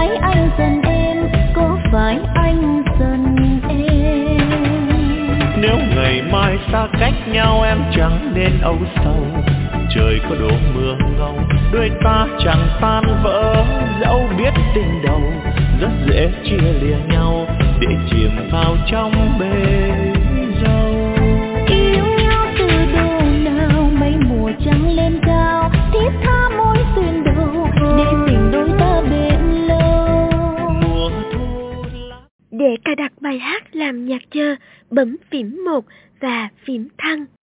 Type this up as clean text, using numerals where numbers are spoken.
phải anh dần em, có phải anh dần em. Nếu ngày mai xa cách nhau em chẳng nên âu sầu, trời có đổ mưa ngâu đôi ta chẳng tan vỡ. Dẫu biết tình đầu rất dễ chia lìa nhau, để chìm vào trong bể dâu. Yêu nhau từ đâu nào mấy mùa trăng lên cao, thiết tha mối duyên đầu để tình đôi ta bền lâu. Mùa thu Để cài đặt bài hát làm nhạc chờ, bấm phím 1 và phím thăng.